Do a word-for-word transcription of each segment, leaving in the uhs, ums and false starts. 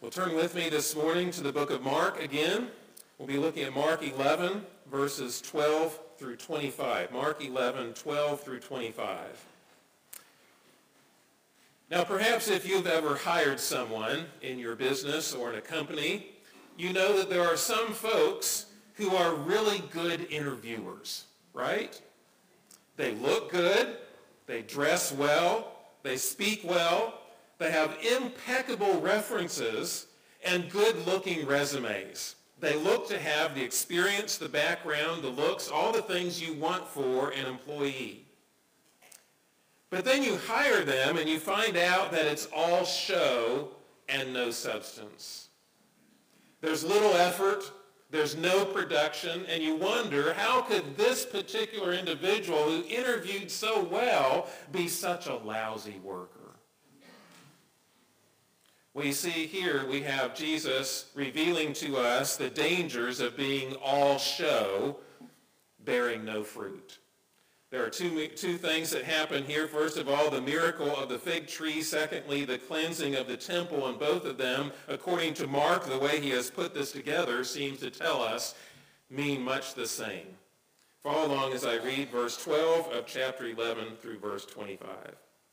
Well, turn with me this morning to the book of Mark again. We'll be looking at Mark eleven, verses twelve through twenty-five. Mark eleven, twelve through twenty-five. Now, perhaps if you've ever hired someone in your business or in a company, you know that there are some folks who are really good interviewers, right? They look good, they dress well, they speak well, they have impeccable references and good-looking resumes. They look to have the experience, the background, the looks, all the things you want for an employee. But then you hire them and you find out that it's all show and no substance. There's little effort, there's no production, and you wonder, how could this particular individual who interviewed so well be such a lousy worker? We see here we have Jesus revealing to us the dangers of being all show, bearing no fruit. There are two, two things that happen here. First of all, the miracle of the fig tree. Secondly, the cleansing of the temple. And both of them, according to Mark, the way he has put this together, seems to tell us mean much the same. Follow along as I read verse twelve of chapter eleven through verse twenty-five.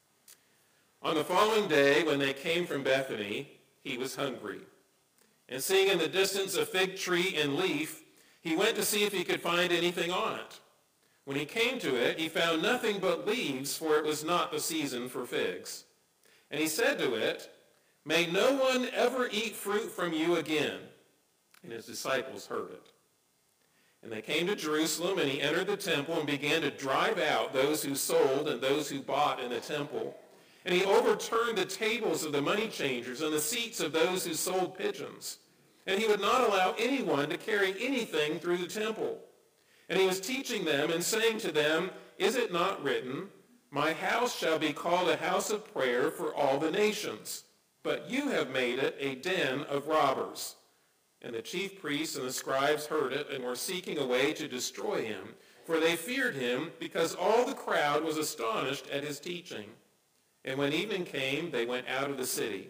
On the following day, when they came from Bethany, he was hungry. And seeing in the distance a fig tree in leaf, he went to see if he could find anything on it. When he came to it, he found nothing but leaves, for it was not the season for figs. And he said to it, "May no one ever eat fruit from you again." And his disciples heard it. And they came to Jerusalem, and he entered the temple and began to drive out those who sold and those who bought in the temple. And he overturned the tables of the money changers and the seats of those who sold pigeons. And he would not allow anyone to carry anything through the temple. And he was teaching them and saying to them, "Is it not written, 'My house shall be called a house of prayer for all the nations'? But you have made it a den of robbers." And the chief priests and the scribes heard it and were seeking a way to destroy him, for they feared him, because all the crowd was astonished at his teaching. And when evening came, they went out of the city.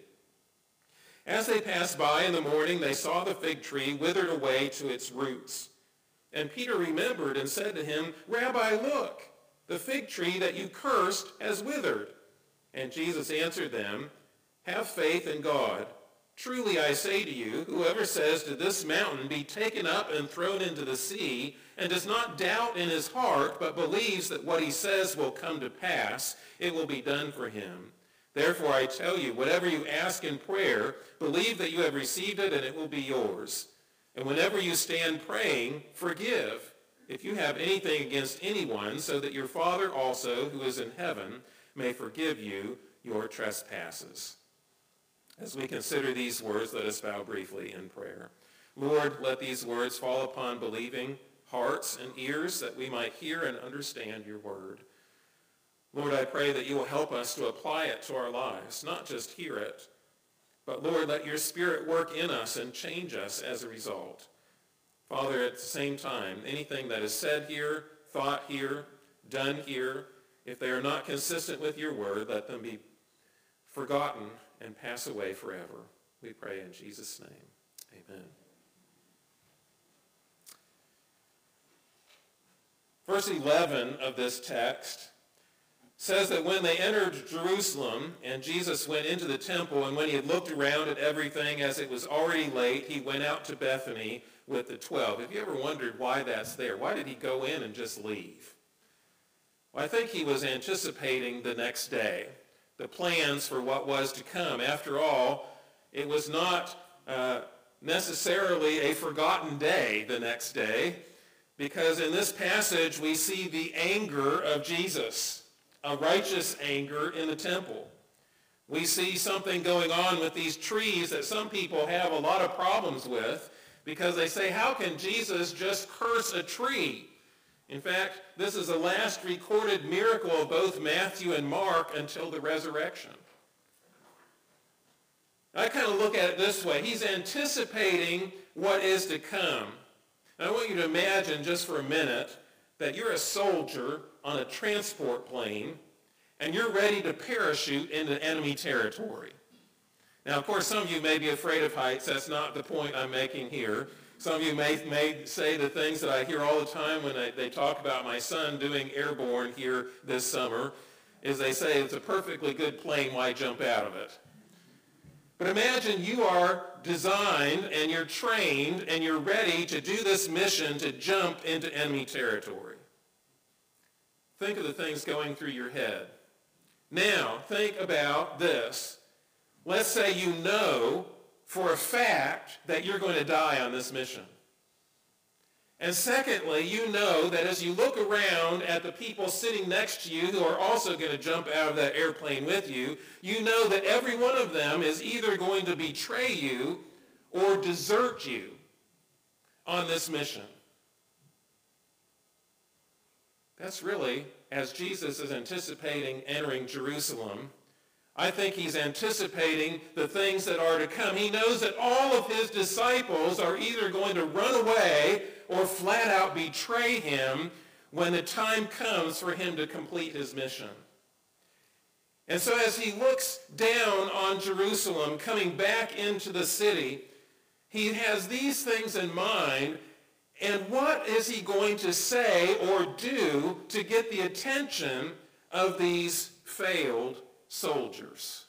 As they passed by in the morning, they saw the fig tree withered away to its roots. And Peter remembered and said to him, "Rabbi, look, the fig tree that you cursed has withered." And Jesus answered them, "Have faith in God. Truly I say to you, whoever says to this mountain, 'Be taken up and thrown into the sea,' and does not doubt in his heart, but believes that what he says will come to pass, it will be done for him. Therefore I tell you, whatever you ask in prayer, believe that you have received it and it will be yours. And whenever you stand praying, forgive if you have anything against anyone, so that your Father also, who is in heaven, may forgive you your trespasses." As we consider these words, let us bow briefly in prayer. Lord, let these words fall upon believing hearts and ears, that we might hear and understand your word. Lord, I pray that you will help us to apply it to our lives, not just hear it, but Lord, let your Spirit work in us and change us as a result. Father, at the same time, anything that is said here, thought here, done here, if they are not consistent with your word, let them be forgotten and pass away forever. We pray in Jesus' name. Amen. Verse eleven of this text says that when they entered Jerusalem and Jesus went into the temple, and when he had looked around at everything as it was already late, he went out to Bethany with the twelve. Have you ever wondered why that's there? Why did he go in and just leave? Well, I think he was anticipating the next day, the plans for what was to come. After all, it was not uh, necessarily a forgotten day the next day, because in this passage we see the anger of Jesus, a righteous anger in the temple. We see something going on with these trees that some people have a lot of problems with, because they say, how can Jesus just curse a tree? In fact, this is the last recorded miracle of both Matthew and Mark until the resurrection. I kind of look at it this way. He's anticipating what is to come. And I want you to imagine just for a minute that you're a soldier on a transport plane and you're ready to parachute into enemy territory. Now, of course, some of you may be afraid of heights. That's not the point I'm making here. Some of you may, may say the things that I hear all the time when I, they talk about my son doing airborne here this summer, is they say it's a perfectly good plane, why jump out of it? But imagine you are designed and you're trained and you're ready to do this mission to jump into enemy territory. Think of the things going through your head. Now, think about this. Let's say you know for a fact that you're going to die on this mission. And secondly, you know that as you look around at the people sitting next to you who are also going to jump out of that airplane with you, you know that every one of them is either going to betray you or desert you on this mission. That's really, as Jesus is anticipating entering Jerusalem, I think he's anticipating the things that are to come. He knows that all of his disciples are either going to run away or flat out betray him when the time comes for him to complete his mission. And so as he looks down on Jerusalem, coming back into the city, he has these things in mind, and what is he going to say or do to get the attention of these failed soldiers?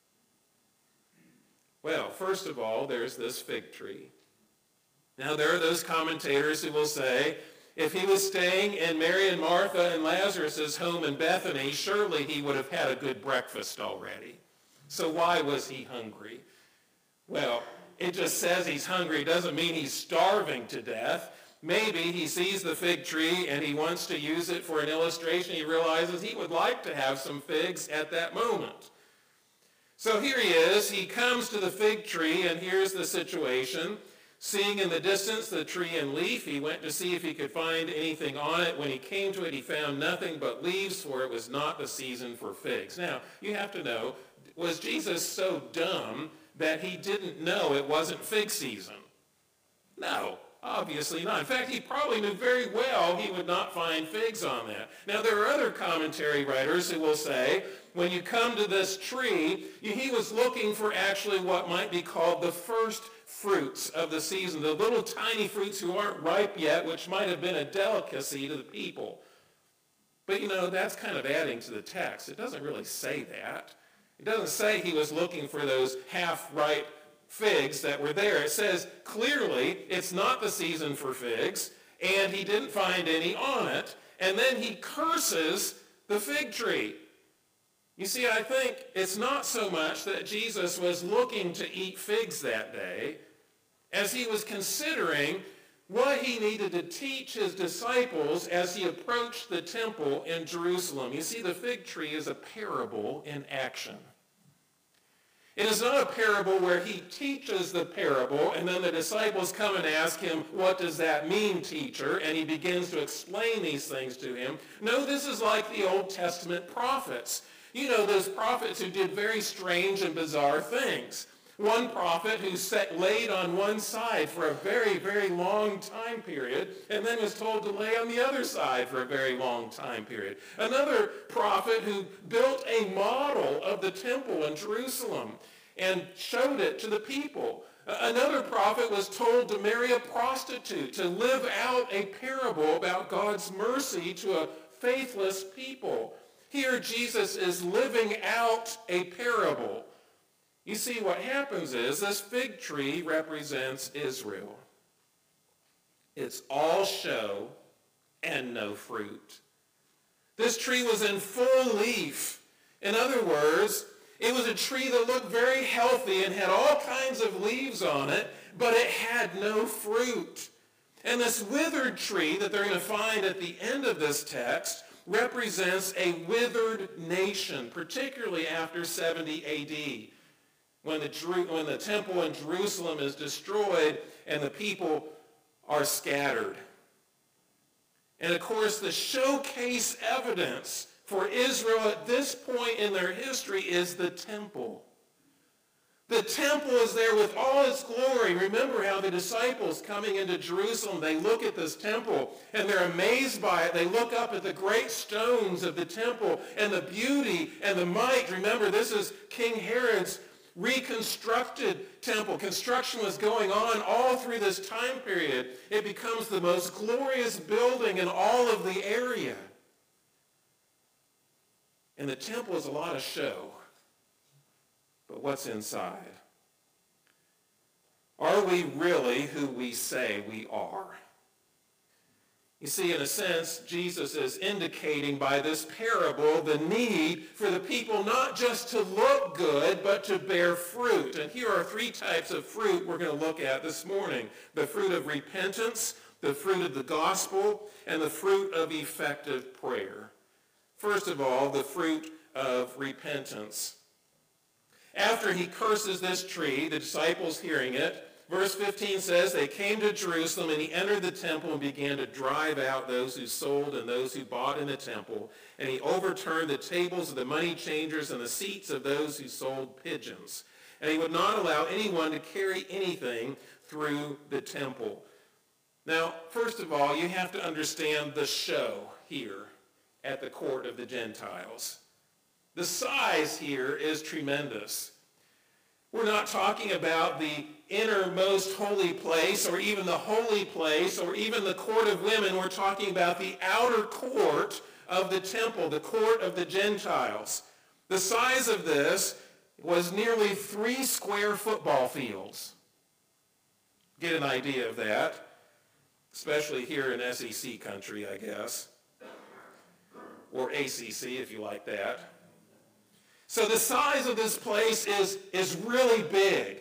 Well, first of all, there's this fig tree. Now, there are those commentators who will say, if he was staying in Mary and Martha and Lazarus' home in Bethany, surely he would have had a good breakfast already. So why was he hungry? Well, it just says he's hungry. It doesn't mean he's starving to death. Maybe he sees the fig tree and he wants to use it for an illustration. He realizes he would like to have some figs at that moment. So here he is. He comes to the fig tree, and here's the situation. Seeing in the distance the tree and leaf, he went to see if he could find anything on it. When he came to it, he found nothing but leaves, for it was not the season for figs. Now, you have to know, was Jesus so dumb that he didn't know it wasn't fig season? No. Obviously not. In fact, he probably knew very well he would not find figs on that. Now, there are other commentary writers who will say, when you come to this tree, he was looking for actually what might be called the first fruits of the season, the little tiny fruits who aren't ripe yet, which might have been a delicacy to the people. But, you know, that's kind of adding to the text. It doesn't really say that. It doesn't say he was looking for those half-ripe figs that were there. It says clearly it's not the season for figs, and he didn't find any on it, and then he curses the fig tree. You see, I think it's not so much that Jesus was looking to eat figs that day as he was considering what he needed to teach his disciples as he approached the temple in Jerusalem. You see, the fig tree is a parable in action. It is not a parable where he teaches the parable and then the disciples come and ask him, what does that mean, teacher? And he begins to explain these things to him. No, this is like the Old Testament prophets. You know, those prophets who did very strange and bizarre things. One prophet who sat, laid on one side for a very, very long time period and then was told to lay on the other side for a very long time period. Another prophet who built a model of the temple in Jerusalem and showed it to the people. Another prophet was told to marry a prostitute, to live out a parable about God's mercy to a faithless people. Here Jesus is living out a parable. You see, what happens is this fig tree represents Israel. It's all show and no fruit. This tree was in full leaf. In other words, it was a tree that looked very healthy and had all kinds of leaves on it, but it had no fruit. And this withered tree that they're going to find at the end of this text represents a withered nation, particularly after seventy A D. When the, when the temple in Jerusalem is destroyed and the people are scattered. And of course, the showcase evidence for Israel at this point in their history is the temple. The temple is there with all its glory. Remember how the disciples coming into Jerusalem, they look at this temple and they're amazed by it. They look up at the great stones of the temple and the beauty and the might. Remember, this is King Herod's reconstructed temple. Construction was going on all through this time period. It becomes the most glorious building in all of the area. And the temple is a lot of show. But what's inside? Are we really who we say we are? You see, in a sense, Jesus is indicating by this parable the need for the people not just to look good, but to bear fruit. And here are three types of fruit we're going to look at this morning. The fruit of repentance, the fruit of the gospel, and the fruit of effective prayer. First of all, the fruit of repentance. After he curses this tree, the disciples hearing it, verse fifteen says, they came to Jerusalem, and he entered the temple and began to drive out those who sold and those who bought in the temple. And he overturned the tables of the money changers and the seats of those who sold pigeons. And he would not allow anyone to carry anything through the temple. Now, first of all, you have to understand the show here at the court of the Gentiles. The size here is tremendous. We're not talking about the innermost holy place or even the holy place or even the court of women. We're talking about the outer court of the temple, the court of the Gentiles. The size of this was nearly three square football fields. Get an idea of that, especially here in S E C country, I guess, or A C C if you like that. So the size of this place is, is really big.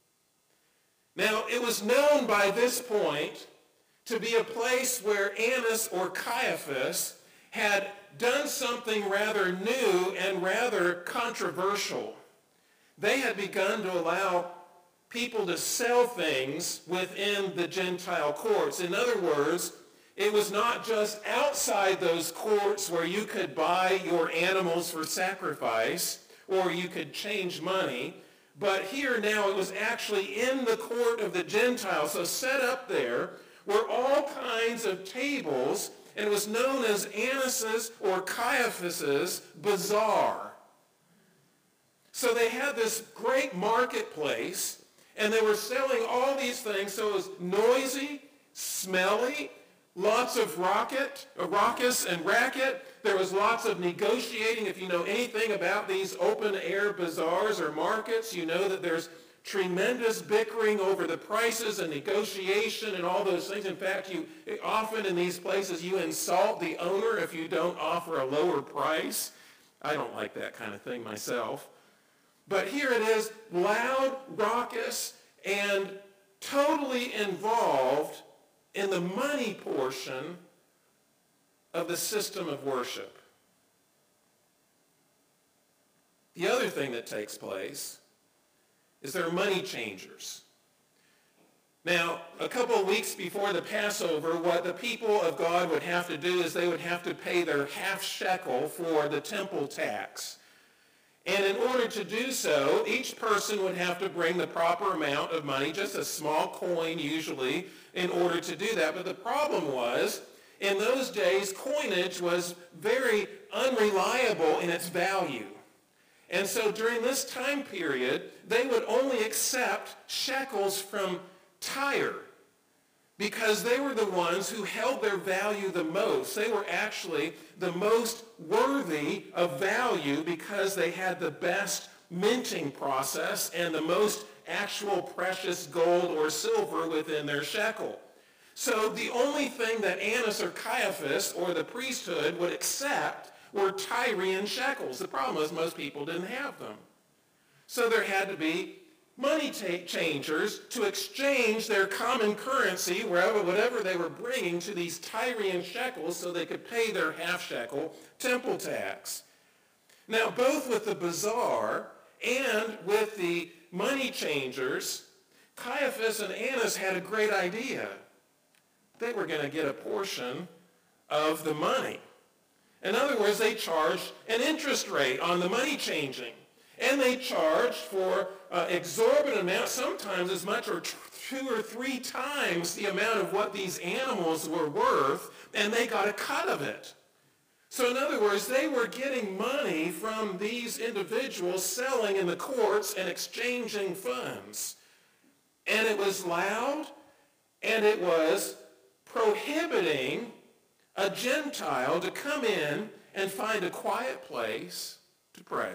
Now, it was known by this point to be a place where Annas or Caiaphas had done something rather new and rather controversial. They had begun to allow people to sell things within the Gentile courts. In other words, it was not just outside those courts where you could buy your animals for sacrifice or you could change money, but here now it was actually in the court of the Gentiles. So set up there were all kinds of tables, and it was known as Annas's or Caiaphas's bazaar. So they had this great marketplace, and they were selling all these things, so it was noisy, smelly, lots of rocket, uh, raucous and racket. There was lots of negotiating. If you know anything about these open-air bazaars or markets, you know that there's tremendous bickering over the prices and negotiation and all those things. In fact, you often in these places, you insult the owner if you don't offer a lower price. I don't like that kind of thing myself. But here it is, loud, raucous, and totally involved in the money portion of the system of worship. The other thing that takes place is there are money changers. Now, a couple of weeks before the Passover, what the people of God would have to do is they would have to pay their half shekel for the temple tax. And in order to do so, each person would have to bring the proper amount of money, just a small coin usually, in order to do that. But the problem was, in those days, coinage was very unreliable in its value. And so during this time period, they would only accept shekels from Tyre because they were the ones who held their value the most. They were actually the most worthy of value because they had the best minting process and the most actual precious gold or silver within their shekel. So the only thing that Annas or Caiaphas or the priesthood would accept were Tyrian shekels. The problem was most people didn't have them. So there had to be money ta- changers to exchange their common currency, wherever, whatever they were bringing, to these Tyrian shekels so they could pay their half shekel temple tax. Now, both with the bazaar and with the money changers, Caiaphas and Annas had a great idea. They were going to get a portion of the money. In other words, they charged an interest rate on the money changing. And they charged for uh, exorbitant amounts, sometimes as much or two or three times the amount of what these animals were worth, and they got a cut of it. So in other words, they were getting money from these individuals selling in the courts and exchanging funds. And it was loud, and it was prohibiting a Gentile to come in and find a quiet place to pray.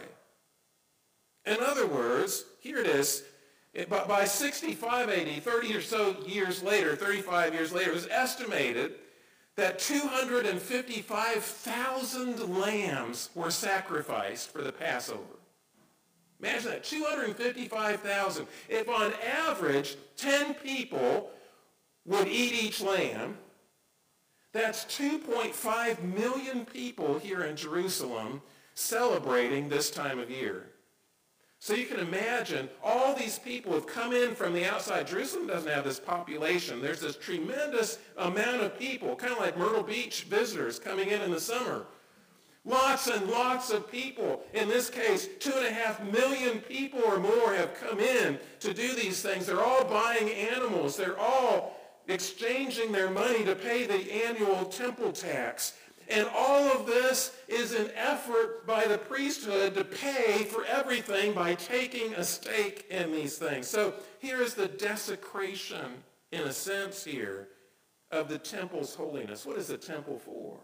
In other words, here it is, it, by sixty-five A D, thirty or so years later, thirty-five years later, it was estimated that two hundred fifty-five thousand lambs were sacrificed for the Passover. Imagine that, two hundred fifty-five thousand. If on average ten people would eat each lamb, that's two point five million people here in Jerusalem celebrating this time of year. So you can imagine all these people have come in from the outside. Jerusalem doesn't have this population. There's this tremendous amount of people, kind of like Myrtle Beach visitors coming in in the summer. Lots and lots of people. In this case, two and a half million people or more have come in to do these things. They're all buying animals. They're all exchanging their money to pay the annual temple tax. And all of this is an effort by the priesthood to pay for everything by taking a stake in these things. So here is the desecration, in a sense here, of the temple's holiness. What is the temple for?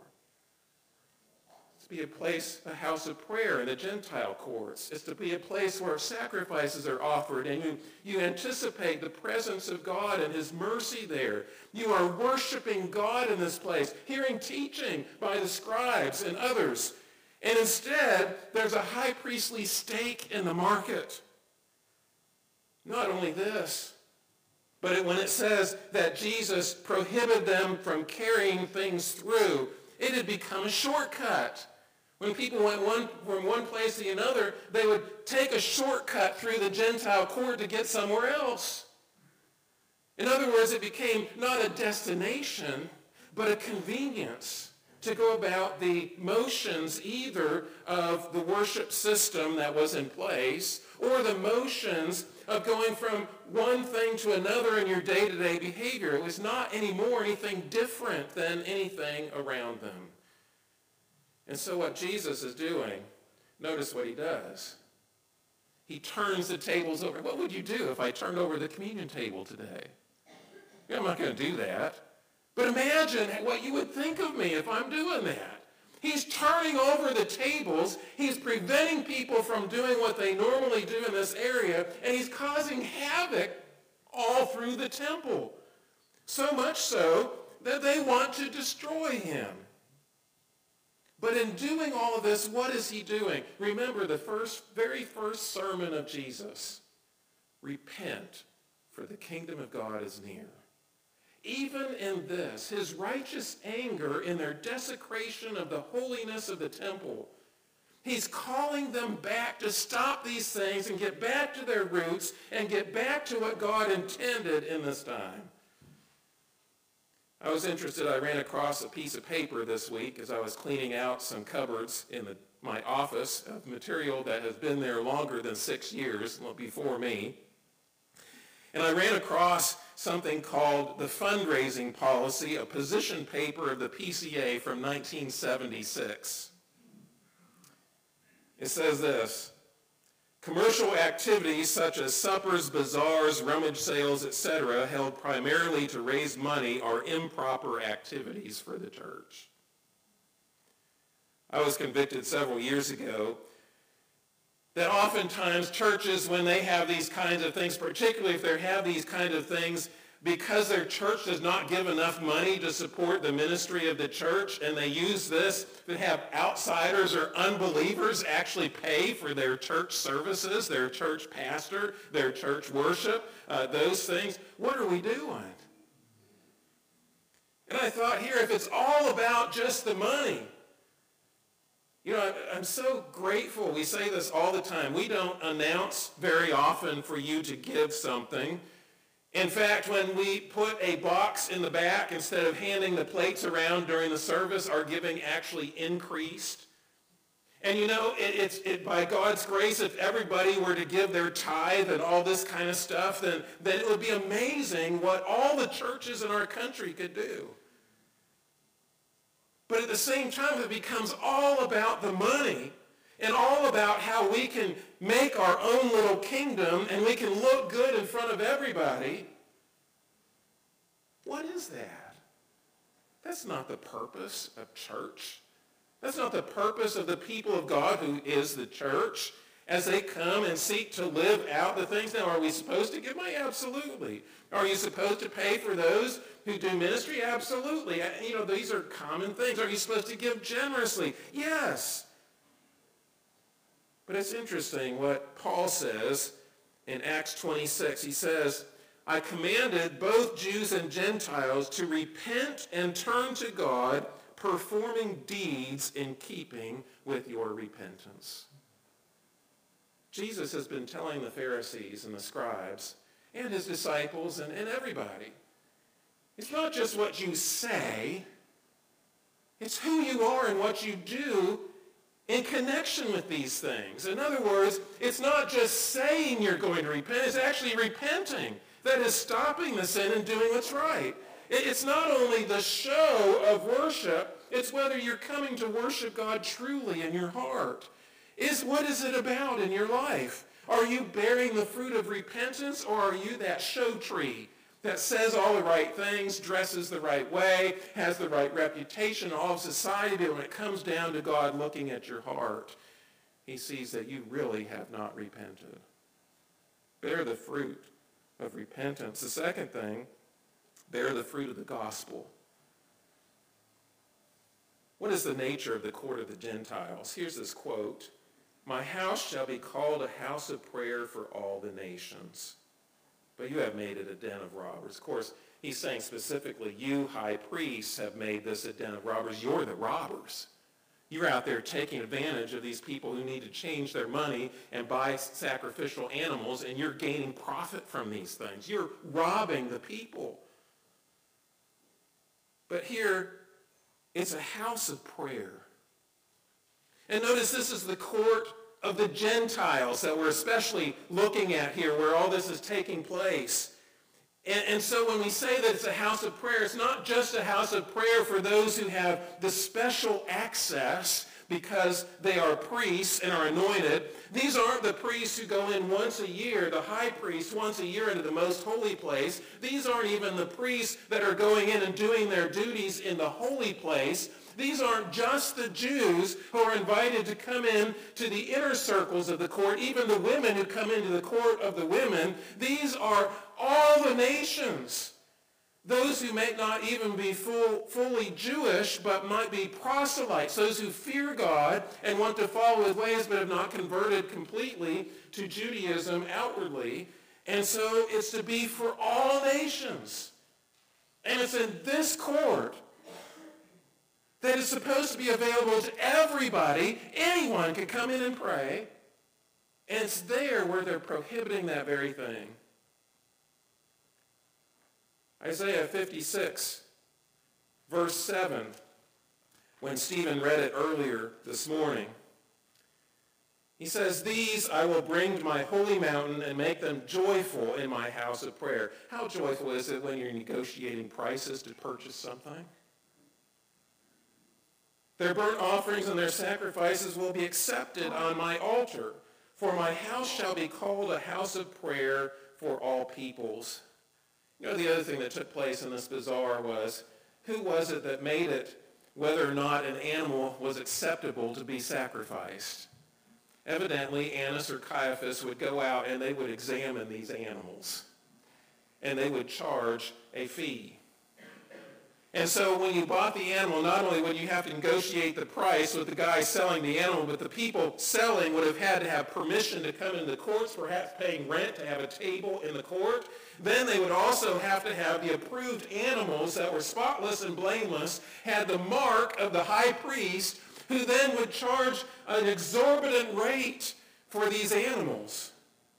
It's to be a place, a house of prayer in the Gentile courts. It's to be a place where sacrifices are offered, and you, you anticipate the presence of God and his mercy there. You are worshiping God in this place, hearing teaching by the scribes and others. And instead, there's a high priestly stake in the market. Not only this, but it, when it says that Jesus prohibited them from carrying things through, it had become a shortcut. When people went one, from one place to another, they would take a shortcut through the Gentile court to get somewhere else. In other words, it became not a destination, but a convenience to go about the motions either of the worship system that was in place or the motions of going from one thing to another in your day-to-day behavior. It was not anymore anything different than anything around them. And so what Jesus is doing, notice what he does. He turns the tables over. What would you do if I turned over the communion table today? I'm not going to do that. But imagine what you would think of me if I'm doing that. He's turning over the tables. He's preventing people from doing what they normally do in this area, and he's causing havoc all through the temple. So much so that they want to destroy him. But in doing all of this, what is he doing? Remember the first, very first sermon of Jesus. Repent, for the kingdom of God is near. Even in this, his righteous anger in their desecration of the holiness of the temple, he's calling them back to stop these things and get back to their roots and get back to what God intended in this time. I was interested, I ran across a piece of paper this week as I was cleaning out some cupboards in the, my office of material that has been there longer than six years before me. And I ran across something called the fundraising policy, a position paper of the P C A from nineteen seventy-six. It says this: commercial activities such as suppers, bazaars, rummage sales, et cetera, held primarily to raise money are improper activities for the church. I was convicted several years ago that oftentimes churches, when they have these kinds of things, particularly if they have these kind of things, because their church does not give enough money to support the ministry of the church, and they use this to have outsiders or unbelievers actually pay for their church services, their church pastor, their church worship, uh, those things. What are we doing? And I thought here, if it's all about just the money, you know, I'm so grateful. We say this all the time. We don't announce very often for you to give something. In fact, when we put a box in the back, instead of handing the plates around during the service, our giving actually increased. And you know, it, it's it, by God's grace, if everybody were to give their tithe and all this kind of stuff, then, then it would be amazing what all the churches in our country could do. But at the same time, it becomes all about the money and all about how we can make our own little kingdom and we can look good in front of everybody. What is that? That's not the purpose of church. That's not the purpose of the people of God who is the church as they come and seek to live out the things. Now, are we supposed to give money? Absolutely. Are you supposed to pay for those who do ministry? Absolutely. You know, these are common things. Are you supposed to give generously? Yes. But it's interesting what Paul says in Acts twenty-six. He says, I commanded both Jews and Gentiles to repent and turn to God, performing deeds in keeping with your repentance. Jesus has been telling the Pharisees and the scribes and his disciples and, and everybody, it's not just what you say, it's who you are and what you do in connection with these things. In other words, it's not just saying you're going to repent, it's actually repenting. That is stopping the sin and doing what's right. It's not only the show of worship, it's whether you're coming to worship God truly in your heart. Is what is it about in your life? Are you bearing the fruit of repentance, or are you that show tree that says all the right things, dresses the right way, has the right reputation in all of society, but when it comes down to God looking at your heart, he sees that you really have not repented. Bear the fruit of repentance. The second thing, bear the fruit of the gospel. What is the nature of the court of the Gentiles? Here's this quote. My house shall be called a house of prayer for all the nations, but you have made it a den of robbers. Of course, he's saying specifically, you high priests have made this a den of robbers. You're the robbers. You're out there taking advantage of these people who need to change their money and buy sacrificial animals, and you're gaining profit from these things. You're robbing the people. But here, it's a house of prayer. And notice this is the court of the Gentiles that we're especially looking at here, where all this is taking place. And, and so when we say that it's a house of prayer, it's not just a house of prayer for those who have the special access because they are priests and are anointed. These aren't the priests who go in once a year, the high priest once a year into the most holy place. These aren't even the priests that are going in and doing their duties in the holy place. These aren't just the Jews who are invited to come in to the inner circles of the court, even the women who come into the court of the women. These are all the nations. Those who may not even be full, fully Jewish, but might be proselytes, those who fear God and want to follow his ways, but have not converted completely to Judaism outwardly. And so it's to be for all nations. And it's in this court that is supposed to be available to everybody. Anyone can come in and pray. And it's there where they're prohibiting that very thing. Isaiah fifty-six, verse seven, when Stephen read it earlier this morning, he says, these I will bring to my holy mountain and make them joyful in my house of prayer. How joyful is it when you're negotiating prices to purchase something? Their burnt offerings and their sacrifices will be accepted on my altar, for my house shall be called a house of prayer for all peoples. You know, the other thing that took place in this bazaar was, who was it that made it whether or not an animal was acceptable to be sacrificed? Evidently, Annas or Caiaphas would go out and they would examine these animals. And they would charge a fee. And so when you bought the animal, not only would you have to negotiate the price with the guy selling the animal, but the people selling would have had to have permission to come into the courts, perhaps paying rent to have a table in the court. Then they would also have to have the approved animals that were spotless and blameless, had the mark of the high priest, who then would charge an exorbitant rate for these animals.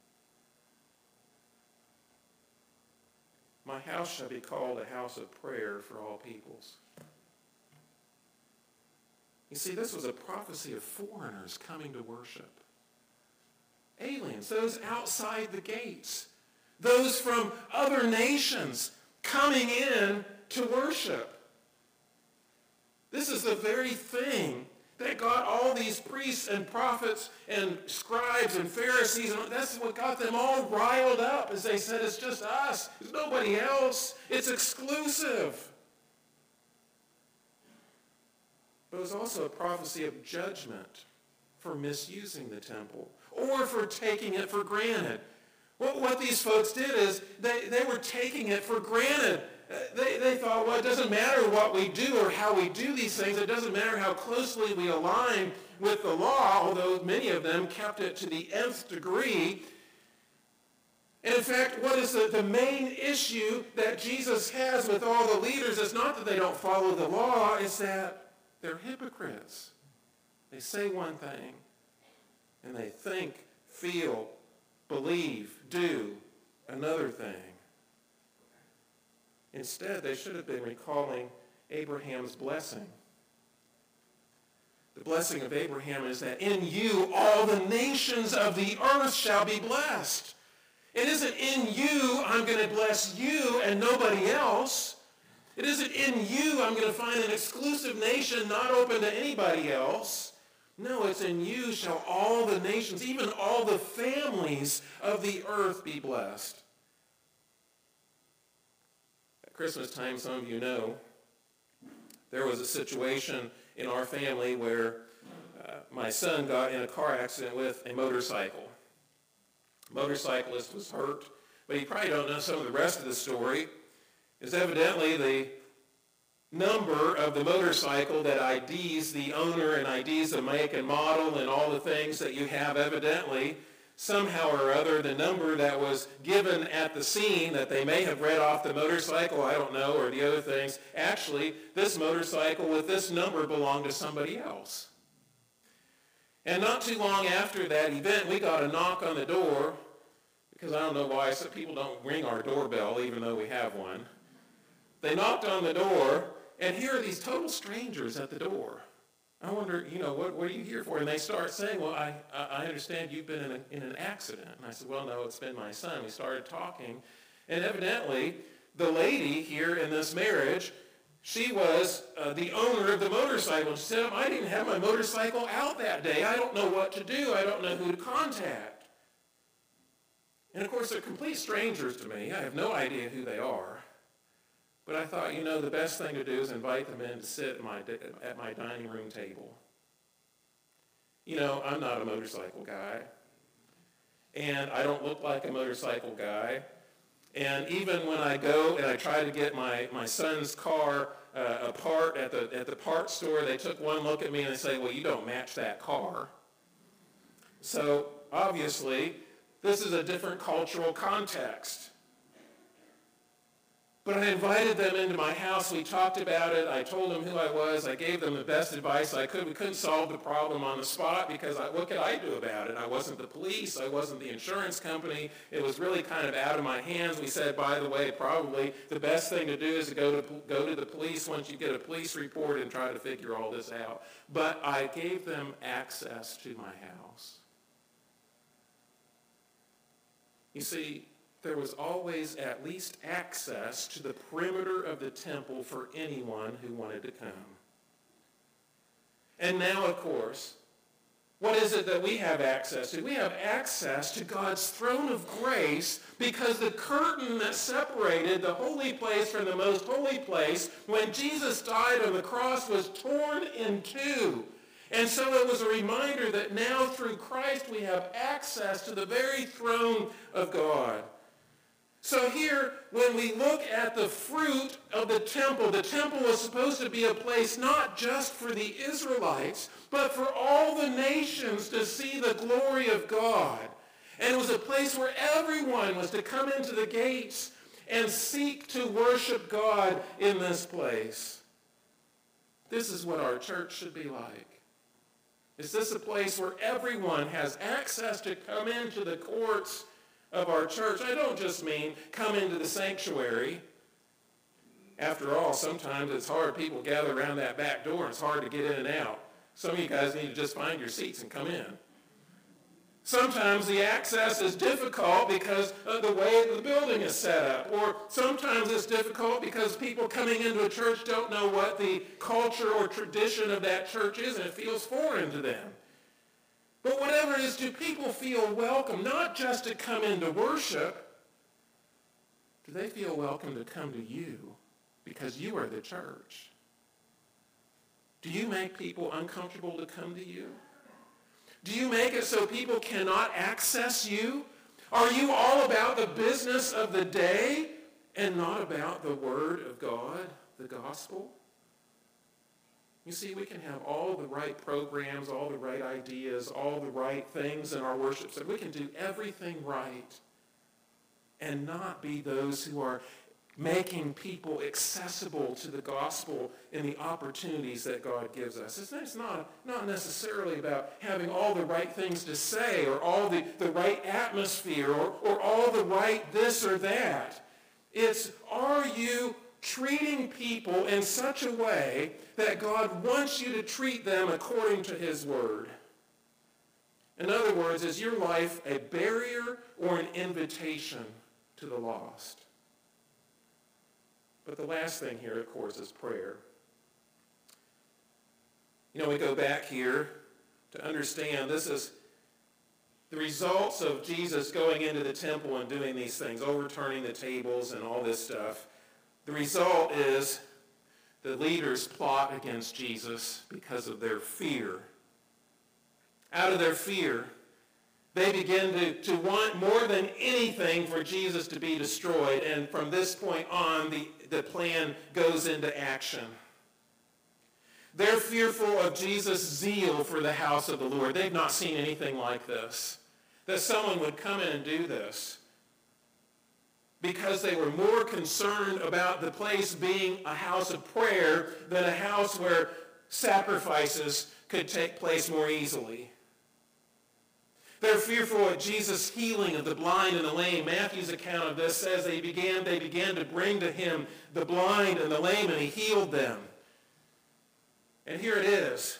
My house shall be called a house of prayer for all peoples. You see, this was a prophecy of foreigners coming to worship. Aliens, those outside the gates. Those from other nations coming in to worship. This is the very thing that got all these priests and prophets and scribes and Pharisees, and that's what got them all riled up as they said, it's just us. There's nobody else. It's exclusive. But it was also a prophecy of judgment for misusing the temple or for taking it for granted. Well, what these folks did is they, they were taking it for granted. They, they thought, well, it doesn't matter what we do or how we do these things. It doesn't matter how closely we align with the law, although many of them kept it to the nth degree. And in fact, what is the, the main issue that Jesus has with all the leaders is not that they don't follow the law, it's that they're hypocrites. They say one thing, and they think, feel, believe, do another thing. Instead, they should have been recalling Abraham's blessing. The blessing of Abraham is that in you all the nations of the earth shall be blessed. It isn't in you I'm going to bless you and nobody else. It isn't in you I'm going to find an exclusive nation not open to anybody else. No, it's in you shall all the nations, even all the families of the earth be blessed. Christmas time, some of you know, there was a situation in our family where uh, my son got in a car accident with a motorcycle. The motorcyclist was hurt, but you probably don't know some of the rest of the story. Is evidently the number of the motorcycle that I Ds the owner and I Ds the make and model and all the things that you have evidently somehow or other, the number that was given at the scene that they may have read off the motorcycle, I don't know, or the other things, actually, this motorcycle with this number belonged to somebody else. And not too long after that event, we got a knock on the door, because I don't know why some people don't ring our doorbell, even though we have one. They knocked on the door, and here are these total strangers at the door. I wonder, you know, what, what are you here for? And they start saying, well, I, I understand you've been in, a, in an accident. And I said, well, no, it's been my son. We started talking. And evidently, the lady here in this marriage, she was uh, the owner of the motorcycle. She said, I didn't have my motorcycle out that day. I don't know what to do. I don't know who to contact. And, of course, they're complete strangers to me. I have no idea who they are. But I thought, you know, the best thing to do is invite them in to sit at my, at my dining room table. You know, I'm not a motorcycle guy. And I don't look like a motorcycle guy. And even when I go and I try to get my, my son's car uh, apart at the, at the parts store, they took one look at me and they say, well, you don't match that car. So, obviously, this is a different cultural context. But I invited them into my house. We talked about it. I told them who I was. I gave them the best advice I could. We couldn't solve the problem on the spot because I, what could I do about it? I wasn't the police. I wasn't the insurance company. It was really kind of out of my hands. We said, by the way, probably the best thing to do is to go to, go to the police once you get a police report and try to figure all this out. But I gave them access to my house. You see, there was always at least access to the perimeter of the temple for anyone who wanted to come. And now, of course, what is it that we have access to? We have access to God's throne of grace because the curtain that separated the holy place from the most holy place when Jesus died on the cross was torn in two. And so it was a reminder that now through Christ we have access to the very throne of God. So here, when we look at the fruit of the temple, the temple was supposed to be a place not just for the Israelites, but for all the nations to see the glory of God. And it was a place where everyone was to come into the gates and seek to worship God in this place. This is what our church should be like. Is this a place where everyone has access to come into the courts of our church? I don't just mean come into the sanctuary. After all, sometimes it's hard. People gather around that back door and it's hard to get in and out. Some of you guys need to just find your seats and come in. Sometimes the access is difficult because of the way the building is set up. Or sometimes it's difficult because people coming into a church don't know what the culture or tradition of that church is, and it feels foreign to them. But whatever it is, do people feel welcome, not just to come into worship? Do they feel welcome to come to you because you are the church? Do you make people uncomfortable to come to you? Do you make it so people cannot access you? Are you all about the business of the day and not about the Word of God, the gospel? You see, we can have all the right programs, all the right ideas, all the right things in our worship. So we can do everything right and not be those who are making people accessible to the gospel and the opportunities that God gives us. It's not, not necessarily about having all the right things to say or all the, the right atmosphere or, or all the right this or that. It's, are you treating people in such a way that God wants you to treat them according to his word? In other words, is your life a barrier or an invitation to the lost? But the last thing here, of course, is prayer. You know, we go back here to understand this is the results of Jesus going into the temple and doing these things, overturning the tables and all this stuff. The result is the leaders plot against Jesus because of their fear. Out of their fear, they begin to, to want more than anything for Jesus to be destroyed. And from this point on, the, the plan goes into action. They're fearful of Jesus' zeal for the house of the Lord. They've not seen anything like this, that someone would come in and do this, because they were more concerned about the place being a house of prayer than a house where sacrifices could take place more easily. They're fearful of Jesus' healing of the blind and the lame. Matthew's account of this says they began, they began to bring to him the blind and the lame, and he healed them. And here it is.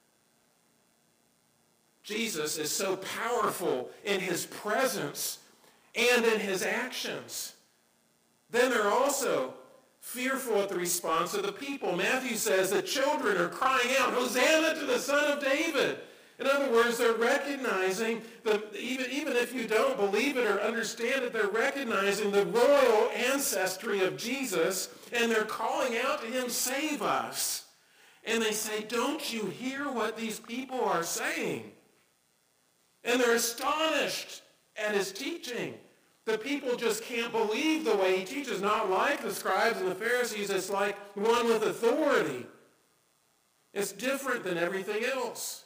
Jesus is so powerful in his presence and in his actions. Then they're also fearful at the response of the people. Matthew says that children are crying out, "Hosanna to the Son of David." In other words, they're recognizing, the, even, even if you don't believe it or understand it, they're recognizing the royal ancestry of Jesus, and they're calling out to him, "Save us." And they say, "Don't you hear what these people are saying?" And they're astonished at his teaching. The people just can't believe the way he teaches. Not like the scribes and the Pharisees. It's like one with authority. It's different than everything else.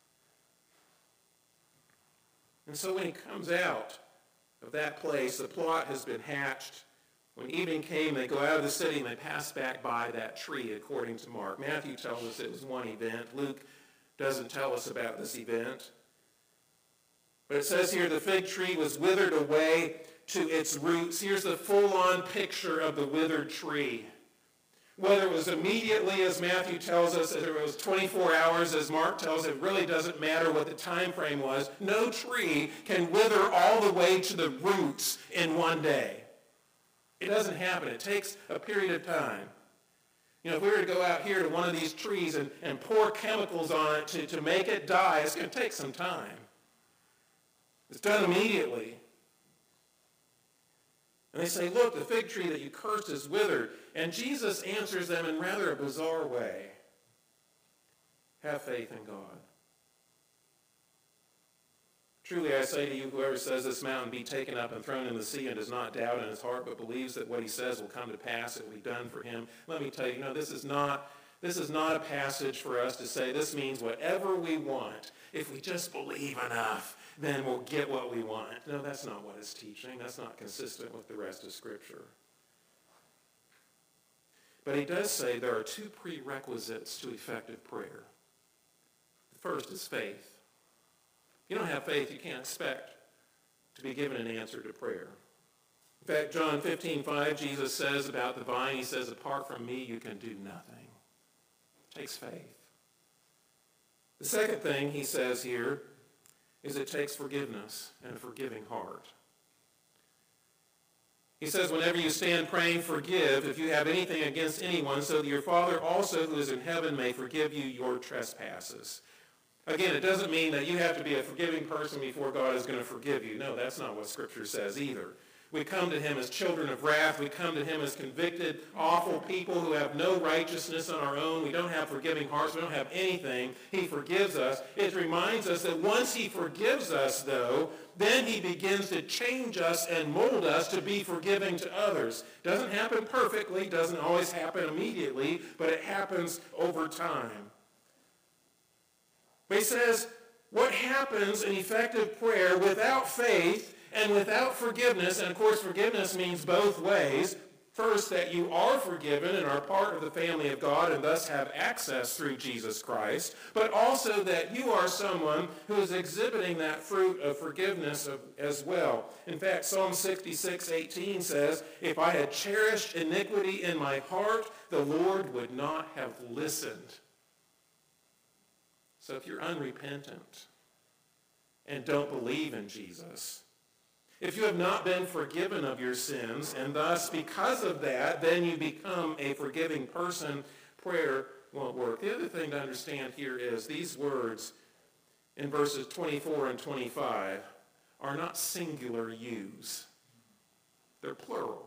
And so when he comes out of that place, the plot has been hatched. When evening came, they go out of the city and they pass back by that tree, according to Mark. Matthew tells us it was one event. Luke doesn't tell us about this event. But it says here the fig tree was withered away to its roots. Here's the full-on picture of the withered tree. Whether it was immediately, as Matthew tells us, whether it was twenty-four hours, as Mark tells us, it really doesn't matter what the time frame was. No tree can wither all the way to the roots in one day. It doesn't happen. It takes a period of time. You know, if we were to go out here to one of these trees and, and pour chemicals on it to, to make it die, it's going to take some time. It's done immediately. And they say, "Look, the fig tree that you cursed is withered." And Jesus answers them in rather a bizarre way. Have faith in God. Truly I say to you, whoever says this mountain be taken up and thrown in the sea and does not doubt in his heart, but believes that what he says will come to pass, it will be done for him. Let me tell you, you know, this is not, this is not a passage for us to say this means whatever we want, if we just believe enough, then we'll get what we want. No, that's not what it's teaching. That's not consistent with the rest of Scripture. But he does say there are two prerequisites to effective prayer. The first is faith. If you don't have faith, you can't expect to be given an answer to prayer. In fact, John fifteen five, Jesus says about the vine, he says, "Apart from me, you can do nothing." It takes faith. The second thing he says here is it takes forgiveness and a forgiving heart. He says, whenever you stand praying, forgive if you have anything against anyone, so that your Father also who is in heaven may forgive you your trespasses. Again, it doesn't mean that you have to be a forgiving person before God is going to forgive you. No, that's not what Scripture says either. We come to him as children of wrath. We come to him as convicted, awful people who have no righteousness on our own. We don't have forgiving hearts. We don't have anything. He forgives us. It reminds us that once he forgives us, though, then he begins to change us and mold us to be forgiving to others. Doesn't happen perfectly, doesn't always happen immediately, but it happens over time. But he says, what happens in effective prayer without faith and without forgiveness, and of course forgiveness means both ways. First, that you are forgiven and are part of the family of God and thus have access through Jesus Christ, but also that you are someone who is exhibiting that fruit of forgiveness as well. In fact, Psalm sixty-six eighteen says, if I had cherished iniquity in my heart, the Lord would not have listened. So if you're unrepentant and don't believe in Jesus, if you have not been forgiven of your sins, and thus because of that, then you become a forgiving person, prayer won't work. The other thing to understand here is these words in verses twenty-four and twenty-five are not singular yous. They're plural.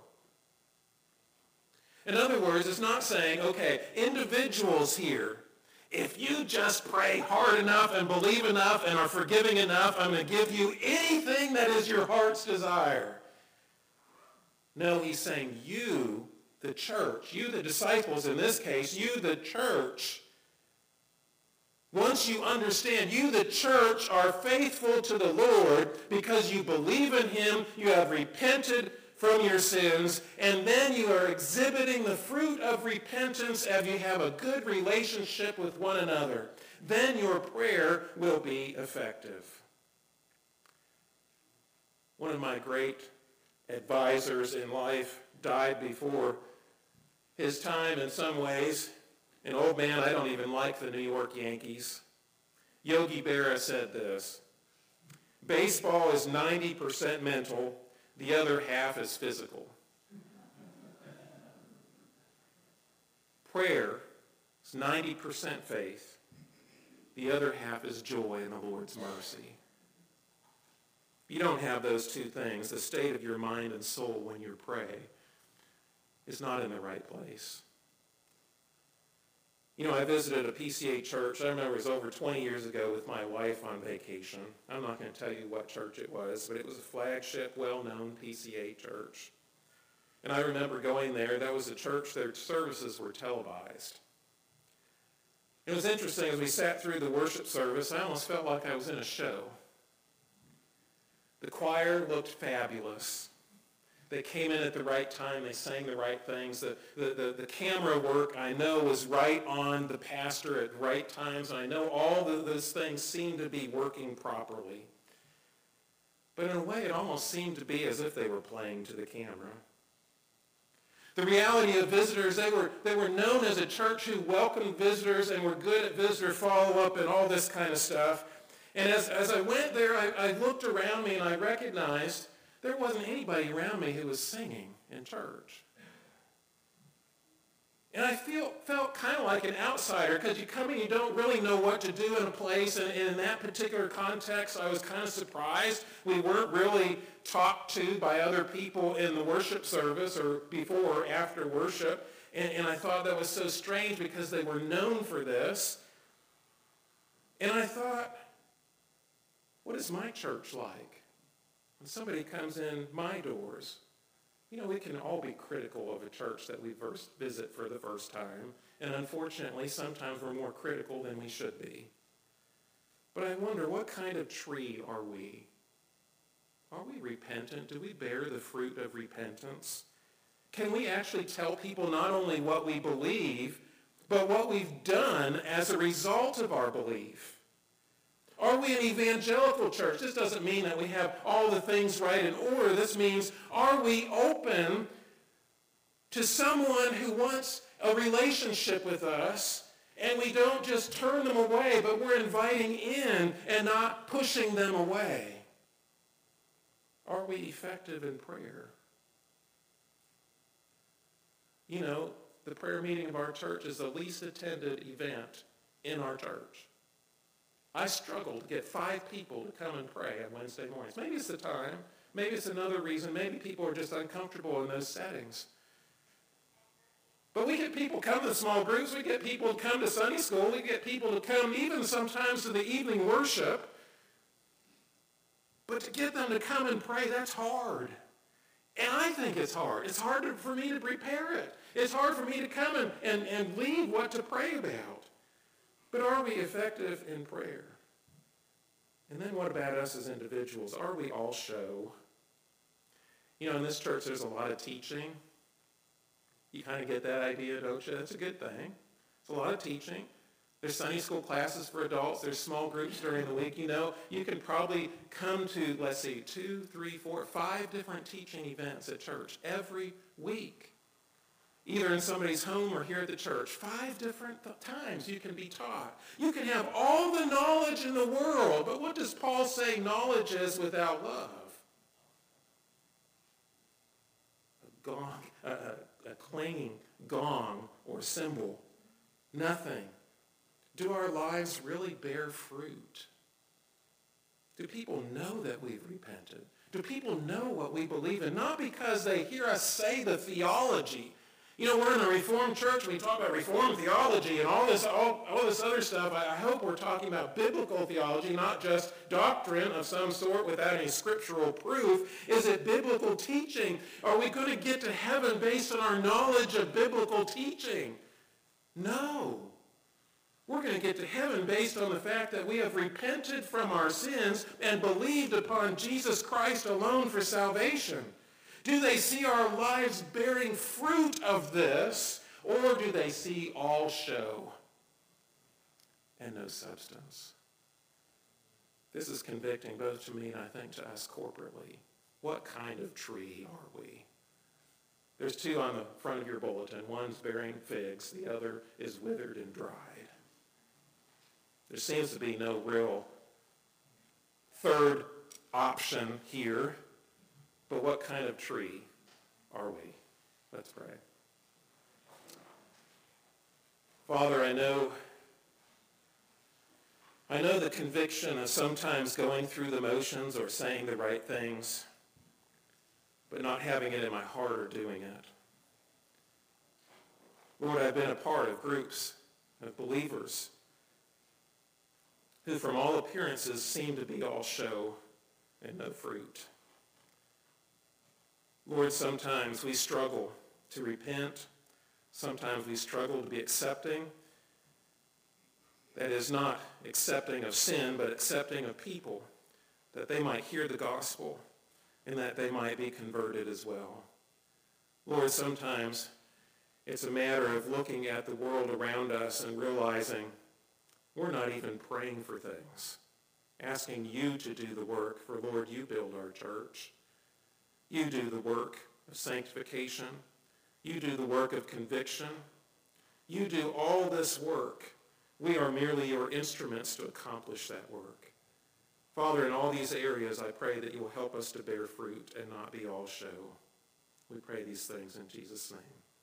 In other words, it's not saying, okay, individuals here, if you just pray hard enough and believe enough and are forgiving enough, I'm going to give you anything that is your heart's desire. No, he's saying you, the church, you, the disciples in this case, you, the church, once you understand, you, the church, are faithful to the Lord because you believe in him, you have repented from your sins, and then you are exhibiting the fruit of repentance as you have a good relationship with one another. Then your prayer will be effective. One of my great advisors in life died before his time in some ways. An old man, I don't even like the New York Yankees. Yogi Berra said this, baseball is ninety percent mental, the other half is physical. Prayer is ninety percent faith. The other half is joy in the Lord's mercy. If you don't have those two things, the state of your mind and soul when you pray is not in the right place. You know, I visited a P C A church. I remember it was over twenty years ago with my wife on vacation. I'm not going to tell you what church it was, but it was a flagship, well-known P C A church. And I remember going there. That was a church, their services were televised. It was interesting, as we sat through the worship service, I almost felt like I was in a show. The choir looked fabulous. They came in at the right time. They sang the right things. The, the, the, the camera work, I know, was right on the pastor at right times. And I know all the, those things seemed to be working properly. But in a way, it almost seemed to be as if they were playing to the camera. The reality of visitors, they were, they were known as a church who welcomed visitors and were good at visitor follow-up and all this kind of stuff. And as, as I went there, I, I looked around me and I recognized there wasn't anybody around me who was singing in church. And I feel, felt kind of like an outsider because you come in, you don't really know what to do in a place. And in that particular context, I was kind of surprised. We weren't really talked to by other people in the worship service or before or after worship. And, and I thought that was so strange because they were known for this. And I thought, what is my church like? When somebody comes in my doors, you know, we can all be critical of a church that we first visit for the first time. And unfortunately, sometimes we're more critical than we should be. But I wonder, what kind of tree are we? Are we repentant? Do we bear the fruit of repentance? Can we actually tell people not only what we believe, but what we've done as a result of our belief? Are we an evangelical church? This doesn't mean that we have all the things right in order. This means, are we open to someone who wants a relationship with us And we don't just turn them away, but we're inviting in and not pushing them away. Are we effective in prayer? You know, the prayer meeting of our church is the least attended event in our church. I struggle to get five people to come and pray on Wednesday mornings. Maybe it's the time. Maybe it's another reason. Maybe people are just uncomfortable in those settings. But we get people come to small groups. We get people to come to Sunday school. We get people to come even sometimes to the evening worship. But to get them to come and pray, that's hard. And I think it's hard. It's hard for me to prepare it. It's hard for me to come and, and, and leave what to pray about. But are we effective in prayer? And then what about us as individuals? Are we all show? You know, in this church there's a lot of teaching. You kind of get that idea, don't you? That's a good thing. It's a lot of teaching. There's Sunday school classes for adults. There's small groups during the week. You know, you can probably come to, let's see, two, three, four, five different teaching events at church every week. Either in somebody's home or here at the church. Five different th- times you can be taught. You can have all the knowledge in the world, but what does Paul say knowledge is without love? A gong, a, a, a clanging gong or cymbal. Nothing. Do our lives really bear fruit? Do people know that we've repented? Do people know what we believe in? Not because they hear us say the theology. You know, we're in a Reformed church. We talk about Reformed theology and all this, all, all this other stuff. I, I hope we're talking about biblical theology, not just doctrine of some sort without any scriptural proof. Is it biblical teaching? Are we going to get to heaven based on our knowledge of biblical teaching? No. We're going to get to heaven based on the fact that we have repented from our sins and believed upon Jesus Christ alone for salvation. Do they see our lives bearing fruit of this, or do they see all show and no substance? This is convicting both to me and I think to us corporately. What kind of tree are we? There's two on the front of your bulletin. One's bearing figs. The other is withered and dried. There seems to be no real third option here. But what kind of tree are we? Let's pray. Father, I know, I know the conviction of sometimes going through the motions or saying the right things, but not having it in my heart or doing it. Lord, I've been a part of groups of believers who from all appearances seem to be all show and no fruit. Lord, sometimes we struggle to repent. Sometimes we struggle to be accepting. That is not accepting of sin, but accepting of people, that they might hear the gospel and that they might be converted as well. Lord, sometimes it's a matter of looking at the world around us and realizing we're not even praying for things, asking you to do the work, for Lord, you build our church. You do the work of sanctification. You do the work of conviction. You do all this work. We are merely your instruments to accomplish that work. Father, in all these areas, I pray that you will help us to bear fruit and not be all show. We pray these things in Jesus' name.